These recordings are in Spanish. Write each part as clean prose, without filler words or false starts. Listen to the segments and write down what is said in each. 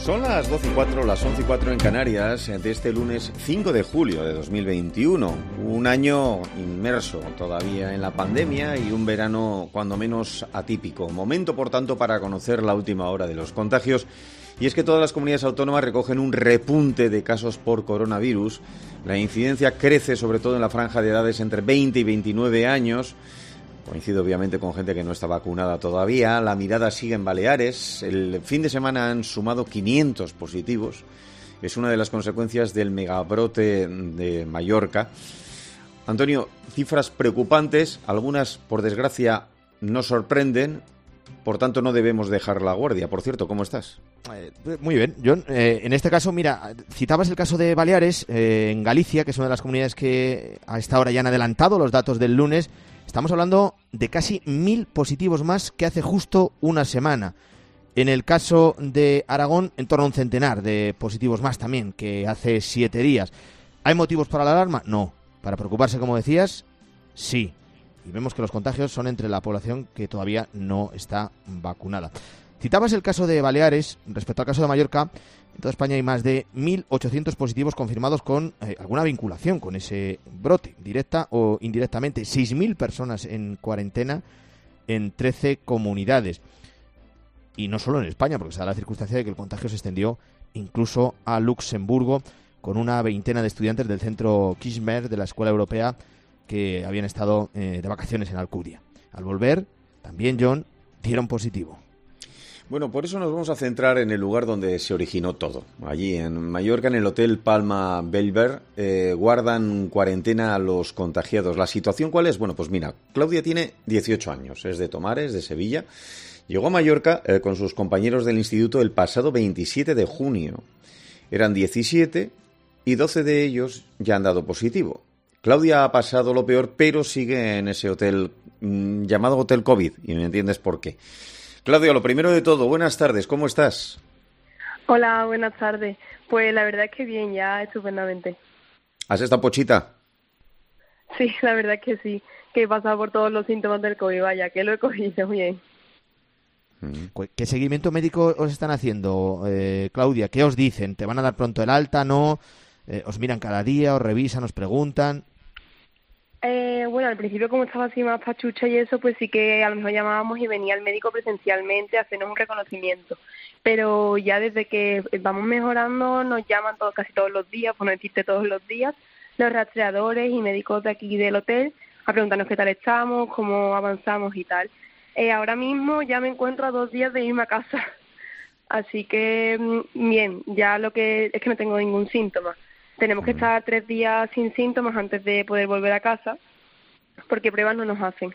Son las 12:04, las 11:04 en Canarias, de este lunes 5 de julio de 2021. Un año inmerso todavía en la pandemia y un verano cuando menos atípico. Momento, por tanto, para conocer la última hora de los contagios. Y es que todas las comunidades autónomas recogen un repunte de casos por coronavirus. La incidencia crece sobre todo en la franja de edades entre 20 y 29 años. Coincide obviamente con gente que no está vacunada todavía. La mirada sigue en Baleares. El fin de semana han sumado 500 positivos. Es una de las consecuencias del megabrote de Mallorca. Antonio, cifras preocupantes. Algunas, por desgracia, nos sorprenden. Por tanto, no debemos dejar la guardia. Por cierto, ¿cómo estás? Muy bien, John. En este caso, mira, citabas el caso de Baleares, en Galicia, que es una de las comunidades que a esta hora ya han adelantado los datos del lunes. Estamos hablando de casi 1.000 positivos más que hace justo una semana. En el caso de Aragón, en torno a un centenar de positivos más también que hace 7 días. ¿Hay motivos para la alarma? No. ¿Para preocuparse, como decías? Sí. Y vemos que los contagios son entre la población que todavía no está vacunada. Citabas el caso de Baleares. Respecto al caso de Mallorca, en toda España hay más de 1.800 positivos confirmados con alguna vinculación con ese brote, directa o indirectamente. 6.000 personas en cuarentena en 13 comunidades. Y no solo en España, porque se da la circunstancia de que el contagio se extendió incluso a Luxemburgo, con una veintena de estudiantes del centro Kirchner de la Escuela Europea que habían estado de vacaciones en Alcudia. Al volver, también, John, dieron positivo. Bueno, por eso nos vamos a centrar en el lugar donde se originó todo. Allí, en Mallorca, en el Hotel Palma Bellver, guardan cuarentena a los contagiados. ¿La situación cuál es? Bueno, pues mira, Claudia tiene 18 años, es de Tomares, de Sevilla. Llegó a Mallorca con sus compañeros del instituto el pasado 27 de junio. Eran 17 y 12 de ellos ya han dado positivo. Claudia ha pasado lo peor, pero sigue en ese hotel llamado Hotel COVID, y me entiendes por qué. Claudia, lo primero de todo, buenas tardes, ¿cómo estás? Hola, buenas tardes. Pues la verdad es que bien, ya estupendamente. ¿Has estado pochita? Sí, la verdad es que sí, que he pasado por todos los síntomas del COVID, vaya, que lo he cogido bien. ¿Qué seguimiento médico os están haciendo, Claudia? ¿Qué os dicen? ¿Te van a dar pronto el alta, no? ¿Os miran cada día, os revisan, os preguntan? Bueno, al principio como estaba así más pachucha y eso, pues sí que a lo mejor llamábamos y venía el médico presencialmente a hacernos un reconocimiento. Pero ya desde que vamos mejorando nos llaman casi todos los días, pues no existe todos los días, los rastreadores y médicos de aquí del hotel a preguntarnos qué tal estamos, cómo avanzamos y tal. Ahora mismo ya me encuentro a 2 días de irme a casa. Así que bien, ya lo que es que no tengo ningún síntoma. Tenemos que estar 3 días sin síntomas antes de poder volver a casa, porque pruebas no nos hacen.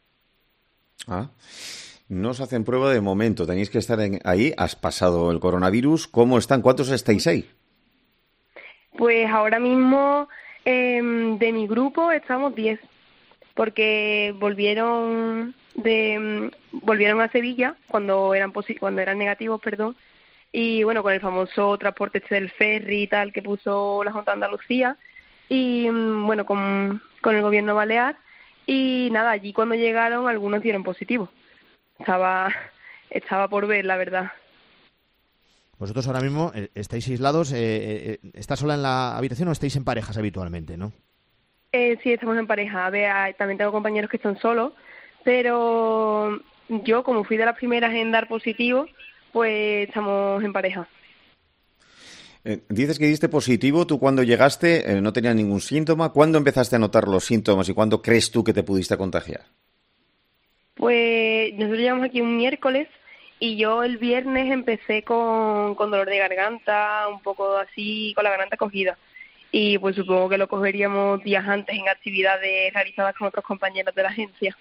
No os hacen prueba de momento, tenéis que estar ahí. Has pasado el coronavirus, ¿cómo están? ¿Cuántos estáis ahí? Pues ahora mismo de mi grupo estamos 10, porque volvieron a Sevilla cuando eran negativos, perdón. Y bueno, con el famoso transporte del ferry y tal que puso la Junta de Andalucía y bueno, con el gobierno balear. Y nada, allí cuando llegaron algunos dieron positivo. Estaba por ver, la verdad. Vosotros ahora mismo estáis aislados. ¿Estás sola en la habitación o estáis en parejas habitualmente, no? Sí, estamos en pareja. A ver, también tengo compañeros que están solos, pero yo, como fui de las primeras en dar positivo, pues estamos en pareja. Dices que diste positivo. ¿Tú cuando llegaste no tenías ningún síntoma? ¿Cuándo empezaste a notar los síntomas y cuándo crees tú que te pudiste contagiar? Pues nosotros llegamos aquí un miércoles y yo el viernes empecé con dolor de garganta, un poco así, con la garganta cogida. Y pues supongo que lo cogeríamos días antes en actividades realizadas con otros compañeros de la agencia.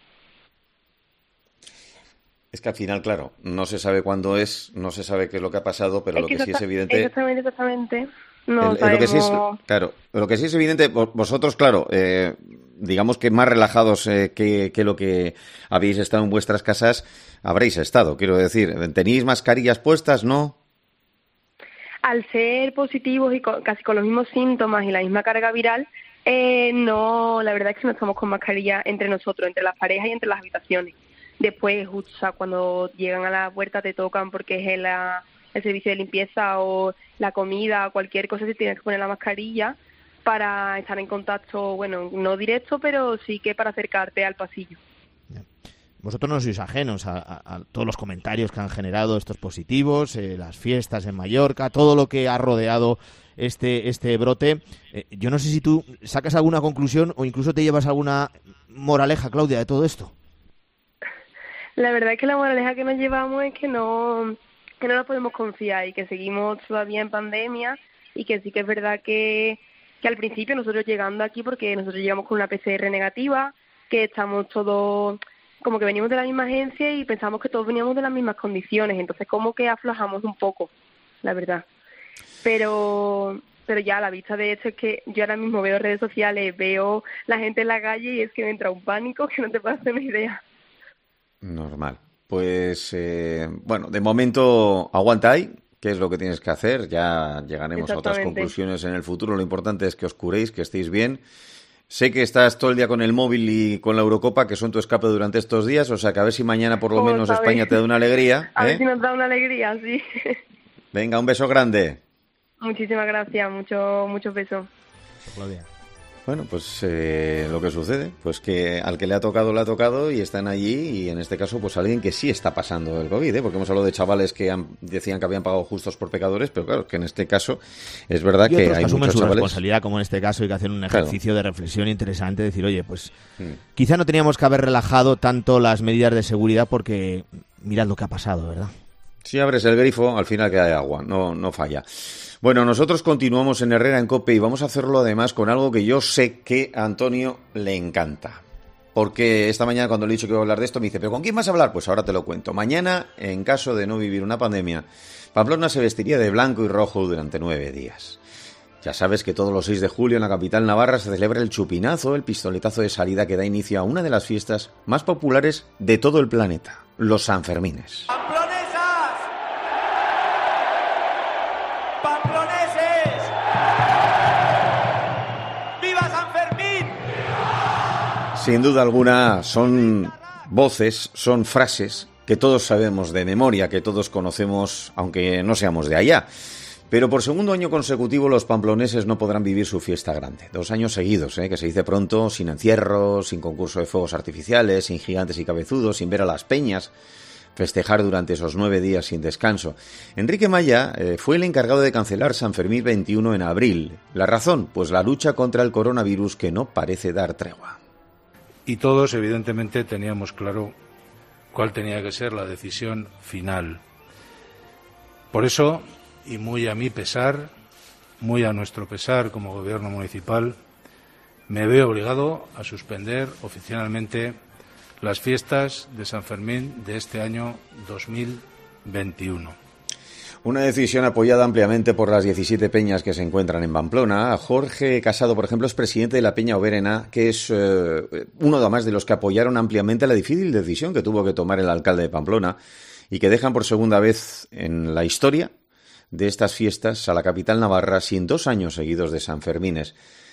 Es que al final, claro, no se sabe cuándo no se sabe qué es lo que ha pasado, pero lo que sí es evidente... Exactamente. No sabemos... Lo que sí es evidente, vosotros, claro, digamos que más relajados que lo que habéis estado en vuestras casas, habréis estado, quiero decir. ¿Tenéis mascarillas puestas, no? Al ser positivos y casi con los mismos síntomas y la misma carga viral, no, la verdad es que no estamos con mascarilla entre nosotros, entre las parejas y entre las habitaciones. Después, justo, cuando llegan a la puerta te tocan porque es el servicio de limpieza o la comida, cualquier cosa, se tiene que poner la mascarilla para estar en contacto, bueno, no directo, pero sí que para acercarte al pasillo. Vosotros no sois ajenos a todos los comentarios que han generado estos positivos, las fiestas en Mallorca, todo lo que ha rodeado este brote. Yo no sé si tú sacas alguna conclusión o incluso te llevas alguna moraleja, Claudia, de todo esto. La verdad es que la moraleja que nos llevamos es que no nos podemos confiar y que seguimos todavía en pandemia, y que sí que es verdad que al principio nosotros llegando aquí, porque nosotros llegamos con una PCR negativa, que estamos todos, como que venimos de la misma agencia y pensamos que todos veníamos de las mismas condiciones, entonces como que aflojamos un poco, la verdad. Pero ya a la vista de hecho es que yo ahora mismo veo redes sociales, veo la gente en la calle y es que me entra un pánico que no te puedes hacer una idea. Normal. Pues, bueno, de momento aguanta ahí. ¿Qué es lo que tienes que hacer? Ya llegaremos a otras conclusiones en el futuro. Lo importante es que os curéis, que estéis bien. Sé que estás todo el día con el móvil y con la Eurocopa, que son tu escape durante estos días, o sea que a ver si mañana por lo menos España te da una alegría. A ver si nos da una alegría, sí. Venga, un beso grande. Muchísimas gracias, muchos besos. Claudia. Bueno, pues lo que sucede, pues que al que le ha tocado y están allí, y en este caso pues alguien que sí está pasando el COVID, porque hemos hablado de chavales que decían que habían pagado justos por pecadores, pero claro, que en este caso es verdad que hay muchos su chavales... responsabilidad, como en este caso, y que hacen un ejercicio de reflexión interesante, decir, oye, pues quizá no teníamos que haber relajado tanto las medidas de seguridad porque mirad lo que ha pasado, ¿verdad? Si abres el grifo, al final queda agua, no falla. Bueno, nosotros continuamos en Herrera en COPE y vamos a hacerlo además con algo que yo sé que a Antonio le encanta. Porque esta mañana cuando le he dicho que iba a hablar de esto me dice, ¿pero con quién vas a hablar? Pues ahora te lo cuento. Mañana, en caso de no vivir una pandemia, Pamplona se vestiría de blanco y rojo durante 9 días. Ya sabes que todos los 6 de julio en la capital navarra se celebra el chupinazo, el pistoletazo de salida que da inicio a una de las fiestas más populares de todo el planeta, los Sanfermines. Sin duda alguna son voces, son frases que todos sabemos de memoria, que todos conocemos, aunque no seamos de allá. Pero por segundo año consecutivo los pamploneses no podrán vivir su fiesta grande. 2 años seguidos, que se dice pronto, sin encierros, sin concurso de fuegos artificiales, sin gigantes y cabezudos, sin ver a las peñas festejar durante esos 9 días sin descanso. Enrique Maya fue el encargado de cancelar San Fermín 21 en abril. ¿La razón? Pues la lucha contra el coronavirus, que no parece dar tregua. Y todos, evidentemente, teníamos claro cuál tenía que ser la decisión final. Por eso, y muy a mi pesar, muy a nuestro pesar como gobierno municipal, me veo obligado a suspender oficialmente las fiestas de San Fermín de este año 2021. Una decisión apoyada ampliamente por las 17 peñas que se encuentran en Pamplona. Jorge Casado, por ejemplo, es presidente de la Peña Oberena, que es uno además de los que apoyaron ampliamente la difícil decisión que tuvo que tomar el alcalde de Pamplona y que dejan por segunda vez en la historia de estas fiestas a la capital navarra sin 2 años seguidos de Sanfermines.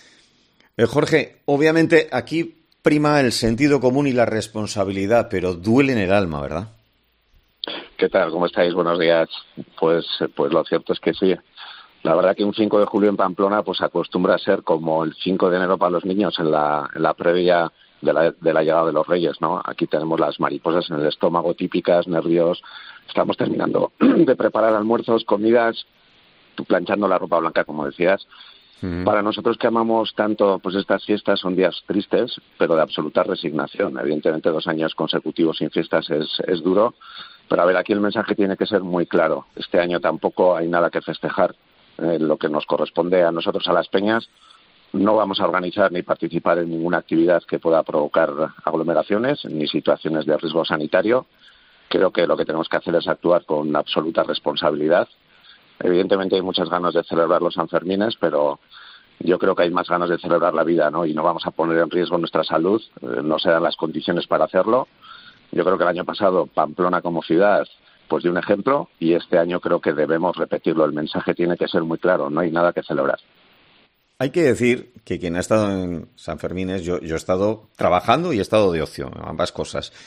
Jorge, obviamente aquí prima el sentido común y la responsabilidad, pero duele en el alma, ¿verdad? ¿Qué tal? ¿Cómo estáis? Buenos días. Pues lo cierto es que sí. La verdad que un 5 de julio en Pamplona pues acostumbra a ser como el 5 de enero para los niños en la previa de la llegada de los Reyes, ¿no? Aquí tenemos las mariposas en el estómago típicas, nervios. Estamos terminando de preparar almuerzos, comidas, planchando la ropa blanca, como decías. Para nosotros que amamos tanto pues estas fiestas son días tristes, pero de absoluta resignación. Evidentemente 2 años consecutivos sin fiestas es duro, pero a ver, aquí el mensaje tiene que ser muy claro. Este año tampoco hay nada que festejar. Lo que nos corresponde a nosotros, a las peñas, no vamos a organizar ni participar en ninguna actividad que pueda provocar aglomeraciones ni situaciones de riesgo sanitario. Creo que lo que tenemos que hacer es actuar con absoluta responsabilidad. Evidentemente hay muchas ganas de celebrar los Sanfermines, pero yo creo que hay más ganas de celebrar la vida, ¿no? Y no vamos a poner en riesgo nuestra salud, no se dan las condiciones para hacerlo. Yo creo que el año pasado Pamplona como ciudad pues dio un ejemplo y este año creo que debemos repetirlo. El mensaje tiene que ser muy claro, no hay nada que celebrar. Hay que decir que quien ha estado en Sanfermines, yo he estado trabajando y he estado de ocio, ambas cosas.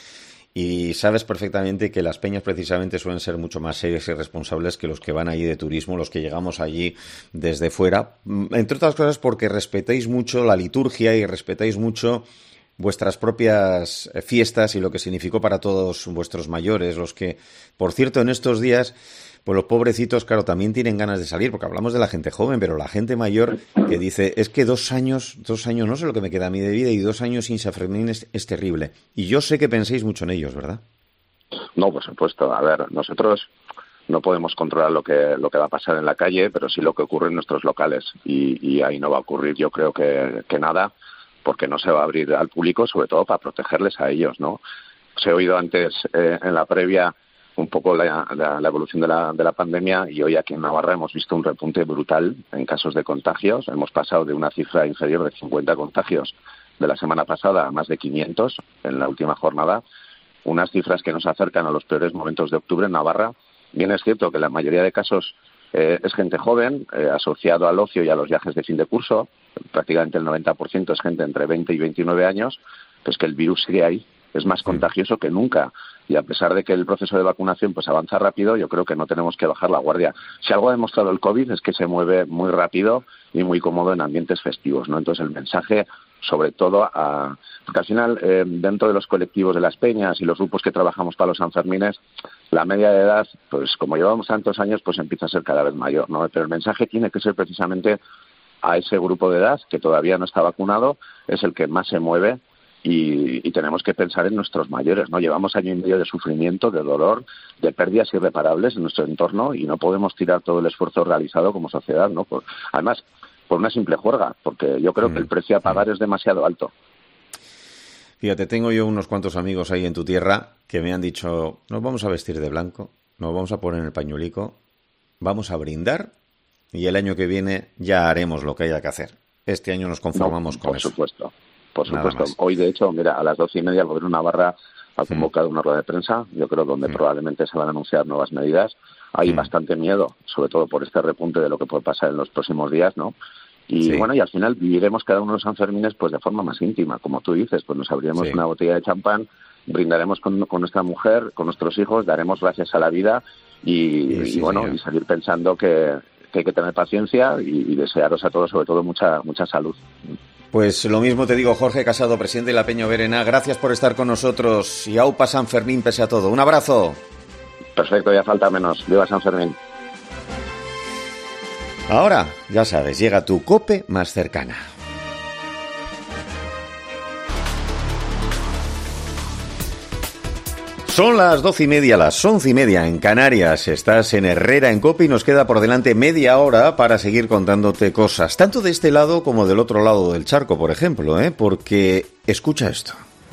y sabes perfectamente que las peñas precisamente suelen ser mucho más serias y responsables que los que van allí de turismo, los que llegamos allí desde fuera, entre otras cosas porque respetáis mucho la liturgia y respetáis mucho vuestras propias fiestas y lo que significó para todos vuestros mayores, los que, por cierto, en estos días, pues los pobrecitos, claro, también tienen ganas de salir, porque hablamos de la gente joven, pero la gente mayor que dice, es que 2 años, no sé lo que me queda a mí de vida, y 2 años sin San Fermín es terrible. Y yo sé que penséis mucho en ellos, ¿verdad? No, por supuesto. A ver, nosotros no podemos controlar lo que va a pasar en la calle, pero sí lo que ocurre en nuestros locales. Y ahí no va a ocurrir, yo creo que nada, porque no se va a abrir al público, sobre todo para protegerles a ellos, ¿no? Os he oído antes, en la previa, un poco la evolución de la pandemia, y hoy aquí en Navarra hemos visto un repunte brutal en casos de contagios. Hemos pasado de una cifra inferior de 50 contagios de la semana pasada a más de 500 en la última jornada, unas cifras que nos acercan a los peores momentos de octubre en Navarra. Bien es cierto que la mayoría de casos es gente joven, asociado al ocio y a los viajes de fin de curso. Prácticamente el 90% es gente entre 20 y 29 años, pues que el virus sigue ahí, es más contagioso que nunca. Y a pesar de que el proceso de vacunación pues avanza rápido, yo creo que no tenemos que bajar la guardia. Si algo ha demostrado el COVID es que se mueve muy rápido y muy cómodo en ambientes festivos, ¿no? Entonces el mensaje, sobre todo, porque al final, dentro de los colectivos de las peñas y los grupos que trabajamos para los Sanfermines, la media de edad, pues como llevamos tantos años, pues empieza a ser cada vez mayor, ¿no? Pero el mensaje tiene que ser precisamente a ese grupo de edad que todavía no está vacunado, es el que más se mueve. Y tenemos que pensar en nuestros mayores, ¿no? Llevamos año y medio de sufrimiento, de dolor, de pérdidas irreparables en nuestro entorno, y no podemos tirar todo el esfuerzo realizado como sociedad, ¿no? Además, por una simple juerga, porque yo creo que el precio a pagar es demasiado alto. Fíjate, tengo yo unos cuantos amigos ahí en tu tierra que me han dicho, nos vamos a vestir de blanco, nos vamos a poner el pañuelico, vamos a brindar, y el año que viene ya haremos lo que haya que hacer. Este año nos conformamos con eso. Por supuesto. Hoy, de hecho, mira, a las 12:30 el Gobierno de Navarra ha convocado una rueda de prensa, yo creo, donde probablemente se van a anunciar nuevas medidas. Hay bastante miedo, sobre todo por este repunte de lo que puede pasar en los próximos días, ¿no? Y bueno, y al final viviremos cada uno de los Sanfermines pues de forma más íntima, como tú dices, pues nos abriremos una botella de champán, brindaremos con nuestra mujer, con nuestros hijos, daremos gracias a la vida y seguir pensando que hay que tener paciencia y desearos a todos, sobre todo, mucha salud. Pues lo mismo te digo, Jorge Casado, presidente de la Peña Oberena. Gracias por estar con nosotros y aupa San Fermín pese a todo. Un abrazo. Perfecto, ya falta menos. Viva San Fermín. Ahora, ya sabes, llega tu COPE más cercana. Son las 12:30, las 11:30 en Canarias. Estás en Herrera en COPE y nos queda por delante media hora para seguir contándote cosas, tanto de este lado como del otro lado del charco, por ejemplo, porque escucha esto.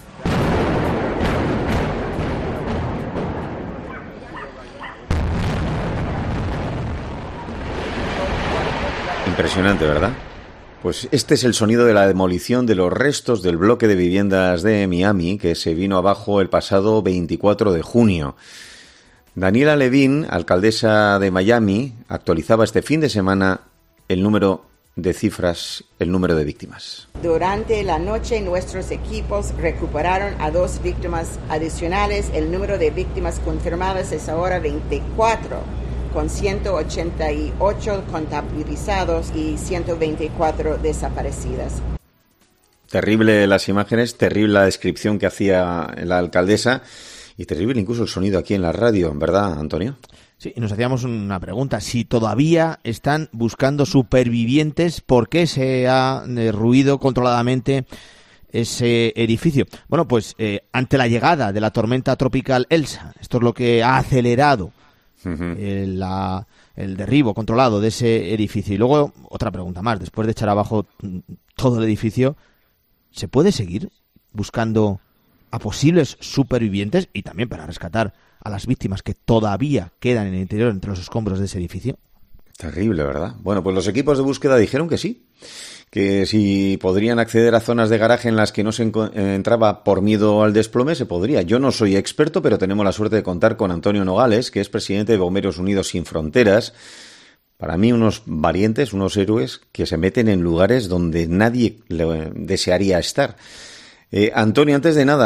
Impresionante, ¿verdad? Pues este es el sonido de la demolición de los restos del bloque de viviendas de Miami que se vino abajo el pasado 24 de junio. Daniela Levin, alcaldesa de Miami, actualizaba este fin de semana el número de cifras, el número de víctimas. Durante la noche nuestros equipos recuperaron a 2 víctimas adicionales. El número de víctimas confirmadas es ahora 24. Con 188 contabilizados y 124 desaparecidas. Terrible las imágenes, terrible la descripción que hacía la alcaldesa y terrible incluso el sonido aquí en la radio, ¿verdad, Antonio? Sí, y nos hacíamos una pregunta, si todavía están buscando supervivientes, ¿por qué se ha derruido controladamente ese edificio? Bueno, pues ante la llegada de la tormenta tropical Elsa, esto es lo que ha acelerado el derribo controlado de ese edificio. Y luego otra pregunta más, después de echar abajo todo el edificio, ¿se puede seguir buscando a posibles supervivientes y también para rescatar a las víctimas que todavía quedan en el interior entre los escombros de ese edificio? Terrible, ¿verdad? Bueno, pues los equipos de búsqueda dijeron que sí, que si podrían acceder a zonas de garaje en las que no se entraba por miedo al desplome, se podría. Yo no soy experto, pero tenemos la suerte de contar con Antonio Nogales, que es presidente de Bomberos Unidos Sin Fronteras. Para mí, unos valientes, unos héroes que se meten en lugares donde nadie desearía estar. Antonio, antes de nada,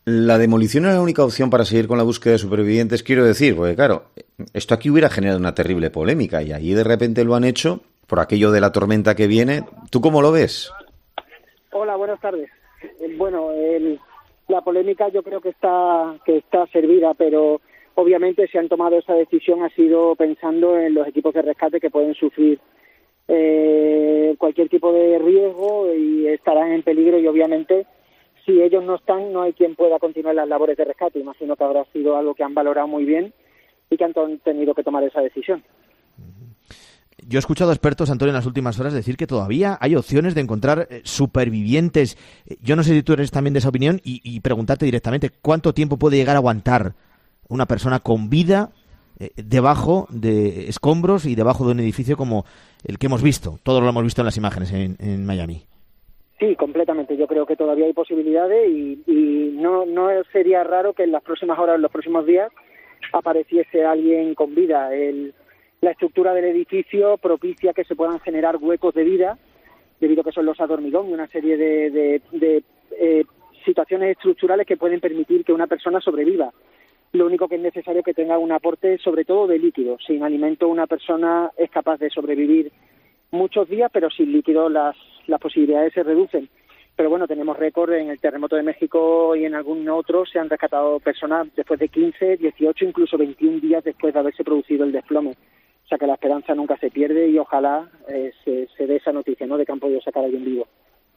la demolición era la única opción para seguir con la búsqueda de supervivientes, quiero decir, porque claro, esto aquí hubiera generado una terrible polémica y allí de repente lo han hecho por aquello de la tormenta que viene. ¿Tú cómo lo ves? Hola, buenas tardes. Bueno, la polémica yo creo que está servida, pero obviamente si han tomado esa decisión ha sido pensando en los equipos de rescate que pueden sufrir cualquier tipo de riesgo y estarán en peligro, y obviamente si ellos no están no hay quien pueda continuar las labores de rescate. Imagino que habrá sido algo que han valorado muy bien y que han tenido que tomar esa decisión. Yo he escuchado a expertos, Antonio, en las últimas horas decir que todavía hay opciones de encontrar supervivientes. Yo no sé si tú eres también de esa opinión y preguntarte directamente cuánto tiempo puede llegar a aguantar una persona con vida debajo de escombros y debajo de un edificio como el que hemos visto. Todos lo hemos visto en las imágenes en Miami. Sí, completamente. Yo creo que todavía hay posibilidades y no sería raro que en las próximas horas, en los próximos días, apareciese alguien con vida. La estructura del edificio propicia que se puedan generar huecos de vida, debido a que son losas de hormigón y una serie de situaciones estructurales que pueden permitir que una persona sobreviva. Lo único que es necesario es que tenga un aporte, sobre todo de líquido. Sin alimento una persona es capaz de sobrevivir muchos días, pero sin líquido las posibilidades se reducen. Pero bueno, tenemos récord en el terremoto de México y en algún otro se han rescatado personas después de 15, 18, incluso 21 días después de haberse producido el desplome. O sea que la esperanza nunca se pierde y ojalá se dé esa noticia, ¿no?, de que han podido sacar a alguien vivo.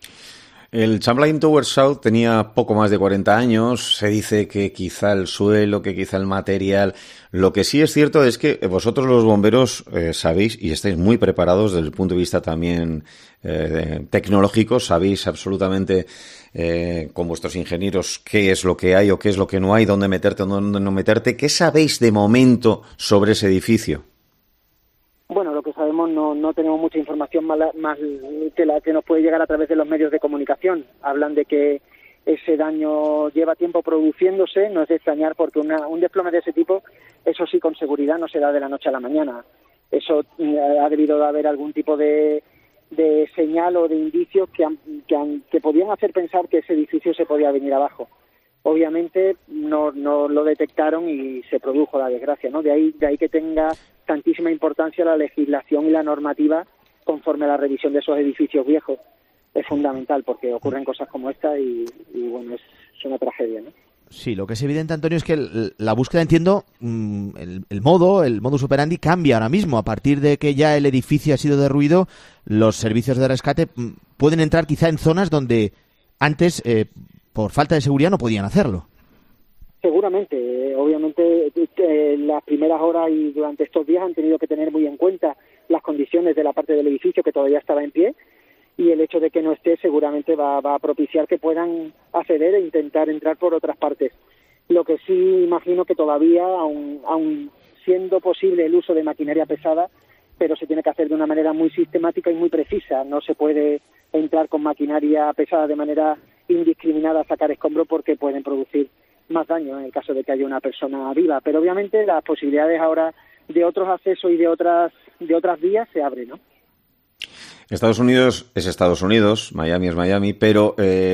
El Champlain Tower South tenía poco más de 40 años. Se dice que quizá el suelo, que quizá el material. Lo que sí es cierto es que vosotros los bomberos sabéis y estáis muy preparados desde el punto de vista también tecnológico. Sabéis absolutamente con vuestros ingenieros qué es lo que hay o qué es lo que no hay, dónde meterte o dónde no meterte. ¿Qué sabéis de momento sobre ese edificio? Bueno, lo que sabemos no tenemos mucha información más que la que nos puede llegar a través de los medios de comunicación. Hablan de que ese daño lleva tiempo produciéndose, no es de extrañar porque un desplome de ese tipo, eso sí con seguridad no se da de la noche a la mañana. Eso ha debido de haber algún tipo de señal o de indicios que podían hacer pensar que ese edificio se podía venir abajo. Obviamente no lo detectaron y se produjo la desgracia, ¿no? De ahí que tenga tantísima importancia la legislación y la normativa conforme a la revisión de esos edificios viejos. Es fundamental porque ocurren cosas como esta y bueno, es una tragedia, ¿no? Sí, lo que es evidente, Antonio, es que la búsqueda, entiendo, el modus operandi cambia ahora mismo. A partir de que ya el edificio ha sido derruido, los servicios de rescate pueden entrar quizá en zonas donde antes, por falta de seguridad, no podían hacerlo. Seguramente, obviamente las primeras horas y durante estos días han tenido que tener muy en cuenta las condiciones de la parte del edificio que todavía estaba en pie y el hecho de que no esté seguramente va a propiciar que puedan acceder e intentar entrar por otras partes. Lo que sí imagino que todavía, aun siendo posible el uso de maquinaria pesada, pero se tiene que hacer de una manera muy sistemática y muy precisa. No se puede entrar con maquinaria pesada de manera indiscriminada a sacar escombros porque pueden producir más daño en el caso de que haya una persona viva, pero obviamente las posibilidades ahora de otros accesos y de otras vías se abren, ¿no? Estados Unidos es Estados Unidos, Miami es Miami, pero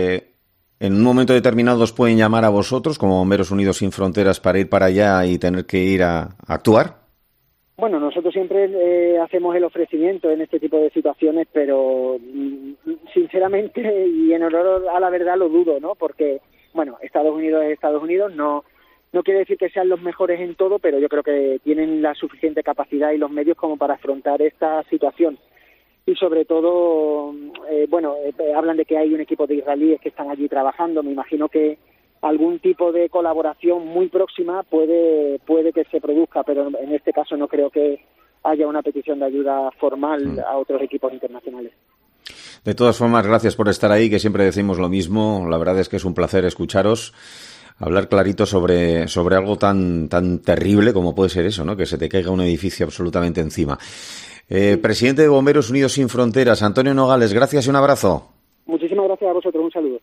en un momento determinado os pueden llamar a vosotros como Bomberos Unidos Sin Fronteras para ir para allá y tener que ir a actuar. Bueno, nosotros siempre hacemos el ofrecimiento en este tipo de situaciones, pero sinceramente y en honor a la verdad lo dudo, ¿no? Porque bueno, Estados Unidos es Estados Unidos, no quiere decir que sean los mejores en todo, pero yo creo que tienen la suficiente capacidad y los medios como para afrontar esta situación. Y sobre todo, hablan de que hay un equipo de israelíes que están allí trabajando. Me imagino que algún tipo de colaboración muy próxima puede que se produzca, pero en este caso no creo que haya una petición de ayuda formal a otros equipos internacionales. De todas formas, gracias por estar ahí, que siempre decimos lo mismo. La verdad es que es un placer escucharos, hablar clarito sobre algo tan terrible como puede ser eso, ¿no? Que se te caiga un edificio absolutamente encima. Presidente de Bomberos Unidos Sin Fronteras, Antonio Nogales, gracias y un abrazo. Muchísimas gracias a vosotros, un saludo.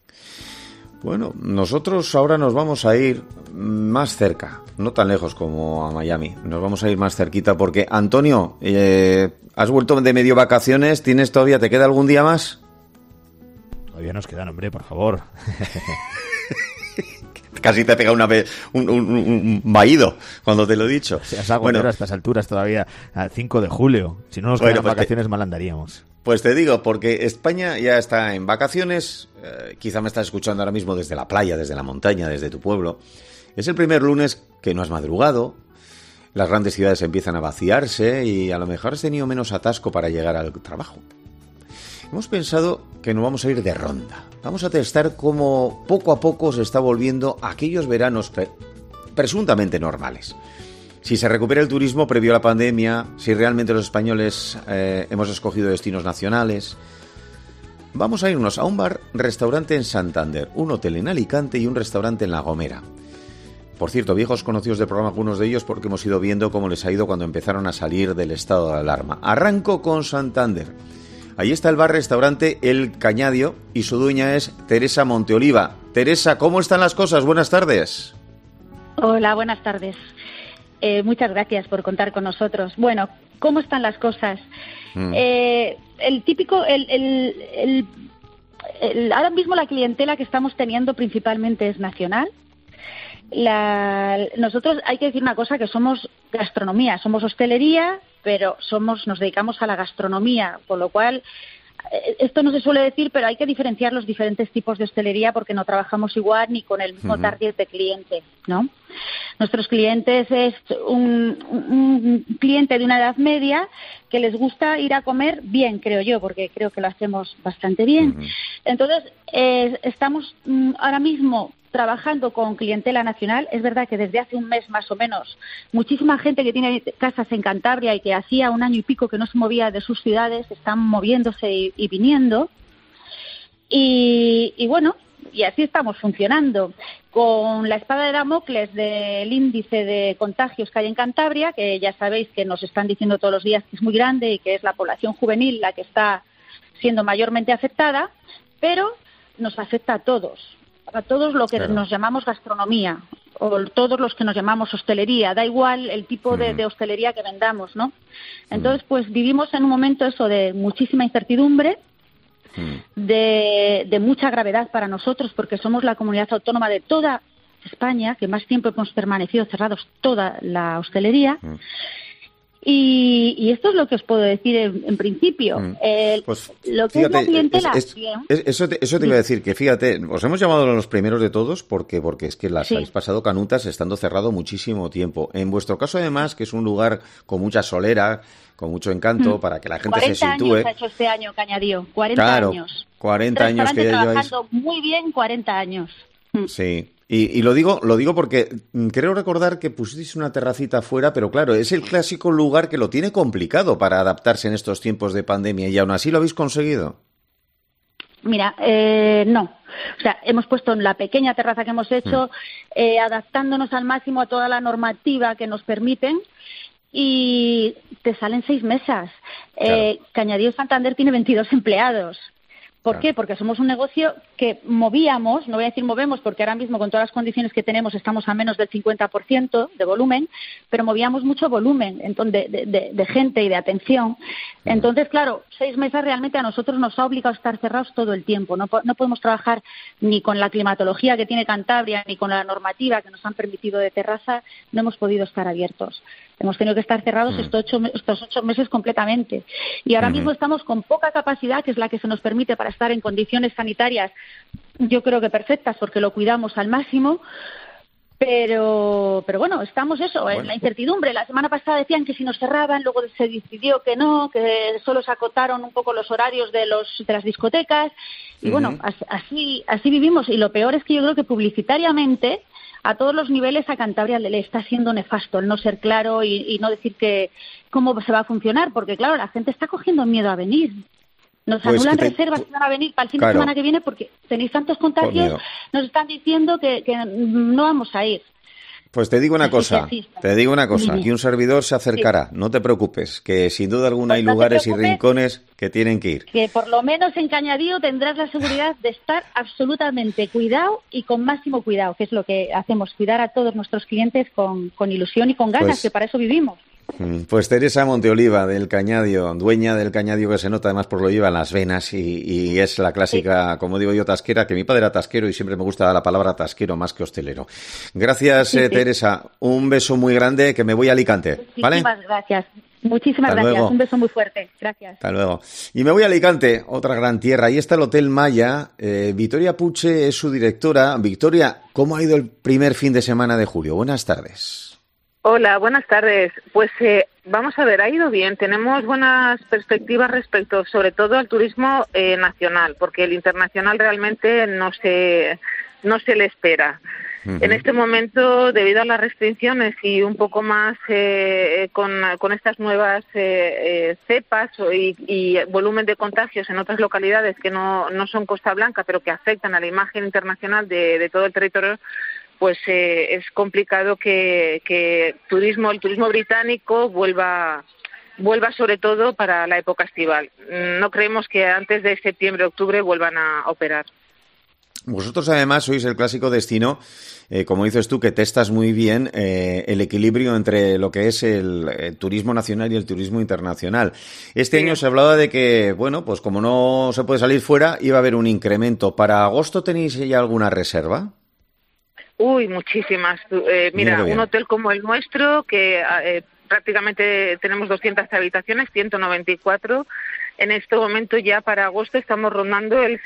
Bueno, nosotros ahora nos vamos a ir más cerca, no tan lejos como a Miami. Nos vamos a ir más cerquita porque, Antonio, has vuelto de medio vacaciones, ¿te queda algún día más? Todavía nos quedan, hombre, por favor. Casi te pega un vaído cuando te lo he dicho. O sea, es algo a estas alturas todavía, al 5 de julio. Si no nos quedan vacaciones, mal andaríamos. Pues te digo, porque España ya está en vacaciones, quizá me estás escuchando ahora mismo desde la playa, desde la montaña, desde tu pueblo. Es el primer lunes que no has madrugado, las grandes ciudades empiezan a vaciarse y a lo mejor has tenido menos atasco para llegar al trabajo. Hemos pensado que nos vamos a ir de ronda. Vamos a testar cómo poco a poco se está volviendo aquellos veranos presuntamente normales. Si se recupera el turismo previo a la pandemia, si realmente los españoles hemos escogido destinos nacionales. Vamos a irnos a un bar-restaurante en Santander, un hotel en Alicante y un restaurante en La Gomera. Por cierto, viejos conocidos del programa, algunos de ellos, porque hemos ido viendo cómo les ha ido cuando empezaron a salir del estado de alarma. Arranco con Santander. Ahí está el bar-restaurante El Cañadio y su dueña es Teresa Monteoliva. Teresa, ¿cómo están las cosas? Buenas tardes. Hola, buenas tardes. Muchas gracias por contar con nosotros. Bueno, ¿cómo están las cosas? Ahora mismo la clientela que estamos teniendo principalmente es nacional. Nosotros hay que decir una cosa, que somos gastronomía, somos hostelería, pero nos dedicamos a la gastronomía, con lo cual esto no se suele decir, pero hay que diferenciar los diferentes tipos de hostelería porque no trabajamos igual ni con el mismo target de cliente, ¿no? Nuestros clientes es un cliente de una edad media que les gusta ir a comer bien, creo yo, porque creo que lo hacemos bastante bien. Entonces, estamos ahora mismo trabajando con clientela nacional. Es verdad que desde hace un mes más o menos muchísima gente que tiene casas en Cantabria y que hacía 1 año y pico que no se movía de sus ciudades están moviéndose y viniendo y bueno, y así estamos funcionando con la espada de Damocles del índice de contagios que hay en Cantabria, que ya sabéis que nos están diciendo todos los días que es muy grande y que es la población juvenil la que está siendo mayormente afectada, pero nos afecta a todos lo que nos llamamos gastronomía o todos los que nos llamamos hostelería, da igual el tipo de hostelería que vendamos, ¿no? Entonces, pues vivimos en un momento eso de muchísima incertidumbre, de mucha gravedad para nosotros, porque somos la comunidad autónoma de toda España que más tiempo hemos permanecido cerrados toda la hostelería. Y esto es lo que os puedo decir en principio. Pues, lo que fíjate, es la clientela... eso te iba a decir, que fíjate, os hemos llamado los primeros de todos porque es que las habéis pasado canutas estando cerrado muchísimo tiempo. En vuestro caso, además, que es un lugar con mucha solera, con mucho encanto, para que la gente se sitúe. 40 años ha hecho este año, Cañadío. 40 años. 40 años que ya lleváis. Trabajando muy bien, 40 años. Sí. Y lo digo porque creo recordar que pusisteis una terracita afuera, pero claro, es el clásico lugar que lo tiene complicado para adaptarse en estos tiempos de pandemia y aún así lo habéis conseguido. Mira, no. O sea, hemos puesto en la pequeña terraza que hemos hecho, adaptándonos al máximo a toda la normativa que nos permiten, y te salen 6 mesas. Claro. Cañadío Santander tiene 22 empleados. ¿Por qué? Porque somos un negocio que movíamos, no voy a decir movemos porque ahora mismo con todas las condiciones que tenemos estamos a menos del 50% de volumen, pero movíamos mucho volumen de gente y de atención. Entonces, claro, 6 mesas realmente a nosotros nos ha obligado a estar cerrados todo el tiempo. No podemos trabajar ni con la climatología que tiene Cantabria ni con la normativa que nos han permitido de terraza, no hemos podido estar abiertos. Hemos tenido que estar cerrados estos 8 meses completamente. Y ahora mismo estamos con poca capacidad, que es la que se nos permite para estar en condiciones sanitarias, yo creo que perfectas, porque lo cuidamos al máximo. Pero bueno, estamos en la incertidumbre. La semana pasada decían que si nos cerraban, luego se decidió que no, que solo se acotaron un poco los horarios de las discotecas. Y bueno, así vivimos. Y lo peor es que yo creo que publicitariamente a todos los niveles a Cantabria le está siendo nefasto el no ser claro y no decir cómo se va a funcionar, porque claro, la gente está cogiendo miedo a venir. Nos anulan reservas que van a venir para el fin de semana que viene porque tenéis tantos contagios, nos están diciendo que no vamos a ir. Pues te digo una cosa, aquí un servidor se acercará, no te preocupes, que sin duda alguna hay lugares y rincones que tienen que ir. Que por lo menos en Cañadío tendrás la seguridad de estar absolutamente cuidado y con máximo cuidado, que es lo que hacemos, cuidar a todos nuestros clientes con ilusión y con ganas, que para eso vivimos. Pues Teresa Monteoliva del Cañadio, dueña del Cañadio, que se nota además por lo lleva en las venas y es la clásica, como digo yo, tasquera, que mi padre era tasquero y siempre me gusta la palabra tasquero más que hostelero. Gracias, Teresa. Un beso muy grande, que me voy a Alicante. ¿Vale? Muchísimas gracias. Muchísimas Hasta gracias. luego. Un beso muy fuerte. Gracias. Hasta luego. Y me voy a Alicante, otra gran tierra. Ahí está el Hotel Maya. Victoria Puche es su directora. Victoria, ¿cómo ha ido el primer fin de semana de julio? Buenas tardes. Hola, buenas tardes. Pues vamos a ver, ha ido bien. Tenemos buenas perspectivas respecto, sobre todo, al turismo nacional, porque el internacional realmente no se le espera. Uh-huh. En este momento, debido a las restricciones y un poco más con estas nuevas cepas y volumen de contagios en otras localidades que no son Costa Blanca, pero que afectan a la imagen internacional de todo el territorio, pues es complicado que el turismo británico vuelva sobre todo para la época estival. No creemos que antes de septiembre, octubre vuelvan a operar. Vosotros además sois el clásico destino, como dices tú, que testas muy bien el equilibrio entre lo que es el turismo nacional y el turismo internacional. Este año se hablaba de que, bueno, pues como no se puede salir fuera, iba a haber un incremento. ¿Para agosto tenéis ya alguna reserva? Uy, muchísimas. Mira, un hotel como el nuestro, que prácticamente tenemos 200 habitaciones, 194. En este momento ya para agosto estamos rondando el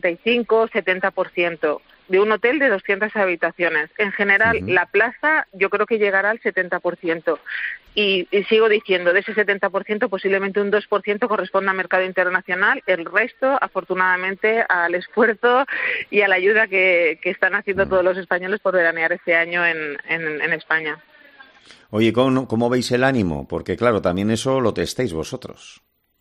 65-70% de un hotel de 200 habitaciones. En general, la plaza yo creo que llegará al 70%. Y sigo diciendo, de ese 70%, posiblemente un 2% corresponde al mercado internacional. El resto, afortunadamente, al esfuerzo y a la ayuda que están haciendo todos los españoles por veranear este año en España. Oye, ¿cómo veis el ánimo? Porque, claro, también eso lo testéis vosotros.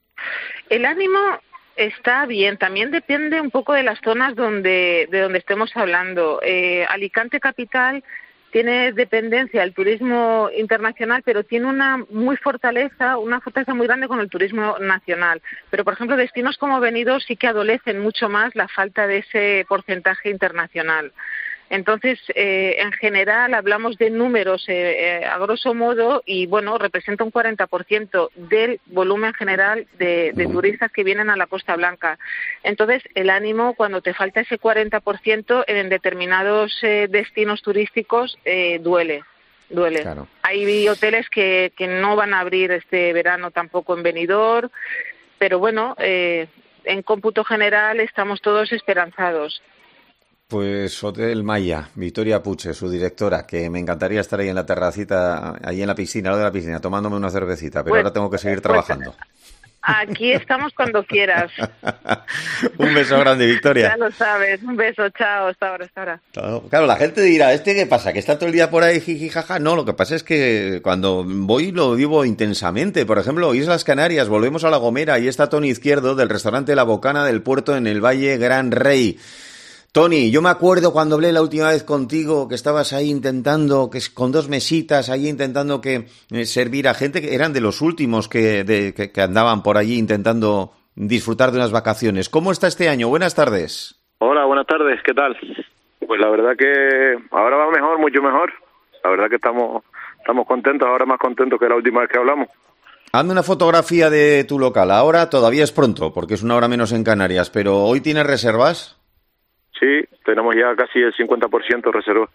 El ánimo está bien, también depende un poco de las zonas de donde estemos hablando. Alicante capital tiene dependencia del turismo internacional, pero tiene una fortaleza muy grande con el turismo nacional. Pero, por ejemplo, destinos como Benidorm sí que adolecen mucho más la falta de ese porcentaje internacional. Entonces, en general, hablamos de números a grosso modo y, bueno, representa un 40% del volumen general de turistas que vienen a la Costa Blanca. Entonces, el ánimo, cuando te falta ese 40% en determinados destinos turísticos, duele. Claro. Hay hoteles que no van a abrir este verano tampoco en Benidorm, pero bueno, en cómputo general estamos todos esperanzados. Pues Hotel Maya, Victoria Puche, su directora, que me encantaría estar ahí en la terracita, ahí en la piscina, al lado de la piscina, tomándome una cervecita, pero ahora tengo que seguir trabajando. Aquí estamos cuando quieras. Un beso grande, Victoria. Ya lo sabes, un beso, chao, hasta ahora. Claro, la gente dirá, ¿qué pasa? ¿Que está todo el día por ahí, jiji, jaja? No, lo que pasa es que cuando voy lo vivo intensamente. Por ejemplo, Islas Canarias, volvemos a La Gomera, y está Tony Izquierdo, del restaurante La Bocana del Puerto en el Valle Gran Rey. Tony, yo me acuerdo cuando hablé la última vez contigo que estabas ahí intentando, que con 2 mesitas, ahí intentando servir a gente que eran de los últimos que andaban por allí intentando disfrutar de unas vacaciones. ¿Cómo está este año? Buenas tardes. Hola, buenas tardes, ¿qué tal? Pues la verdad que ahora va mejor, mucho mejor. La verdad que estamos contentos, ahora más contentos que la última vez que hablamos. Hazme una fotografía de tu local. Ahora todavía es pronto, porque es una hora menos en Canarias, pero ¿hoy tienes reservas? Sí, tenemos ya casi el 50% reserva.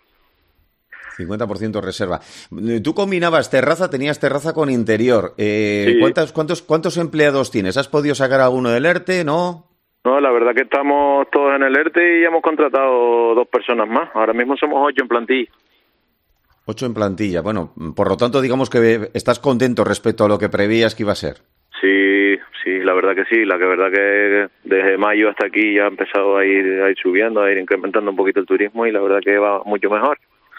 50% reserva. Tú combinabas tenías terraza con interior. Sí. ¿Cuántos empleados tienes? ¿Has podido sacar alguno del ERTE? ¿No? No, la verdad que estamos todos en el ERTE y hemos contratado 2 personas más. Ahora mismo somos 8 en plantilla. 8 en plantilla. Bueno, por lo tanto, digamos que estás contento respecto a lo que prevías que iba a ser. Sí, la verdad que sí. La verdad que desde mayo hasta aquí ya ha empezado a ir subiendo, a ir incrementando un poquito el turismo y la verdad que va mucho mejor.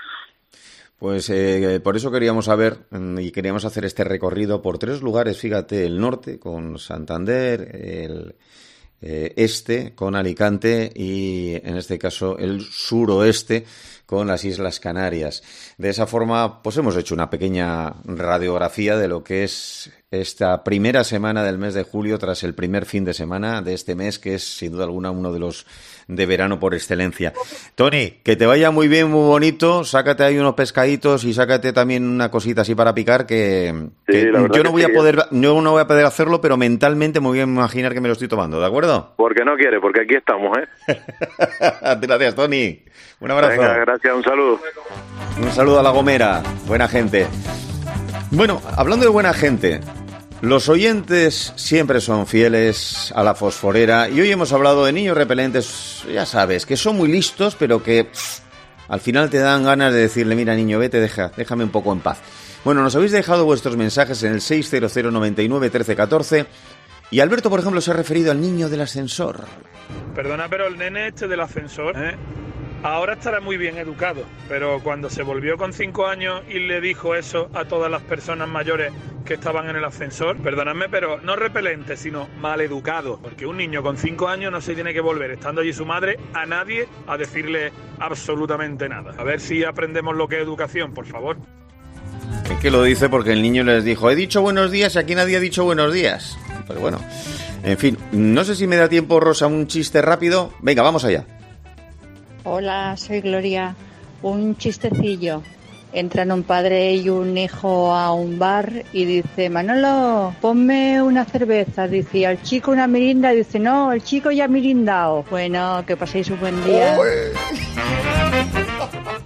Pues por eso queríamos saber y queríamos hacer este recorrido por 3 lugares, fíjate, el norte con Santander, este con Alicante y, en este caso, el suroeste con las Islas Canarias. De esa forma, pues hemos hecho una pequeña radiografía de lo que es esta primera semana del mes de julio tras el primer fin de semana de este mes, que es sin duda alguna uno de los de verano por excelencia. Tony, que te vaya muy bien, muy bonito, sácate ahí unos pescaditos y sácate también una cosita así para picar, que yo no voy a poder hacerlo, pero mentalmente me voy a imaginar que me lo estoy tomando, ¿de acuerdo? Porque no quiere, porque aquí estamos, ¿eh? Gracias, Tony. Un abrazo. Venga, gracias, un saludo. Un saludo a La Gomera, buena gente. Bueno, hablando de buena gente, los oyentes siempre son fieles a la fosforera y hoy hemos hablado de niños repelentes, ya sabes, que son muy listos, pero que al final te dan ganas de decirle, mira niño, vete, déjame un poco en paz. Bueno, nos habéis dejado vuestros mensajes en el 600 99 13 14 y Alberto, por ejemplo, se ha referido al niño del ascensor. Perdona, pero el nene este del ascensor, ahora estará muy bien educado, pero cuando se volvió con 5 años y le dijo eso a todas las personas mayores que estaban en el ascensor, perdonadme, pero no repelente, sino maleducado, porque un niño con 5 años no se tiene que volver, estando allí su madre, a nadie a decirle absolutamente nada. A ver si aprendemos lo que es educación, por favor. Es que lo dice porque el niño les dijo, he dicho buenos días y aquí nadie ha dicho buenos días. Pero bueno, en fin, no sé si me da tiempo, Rosa, un chiste rápido. Venga, vamos allá. Hola, soy Gloria. Un chistecillo. Entran un padre y un hijo a un bar y dice, Manolo, ponme una cerveza. Dice, ¿y al chico una mirinda? Dice, no, el chico ya ha mirindao. Bueno, que paséis un buen día.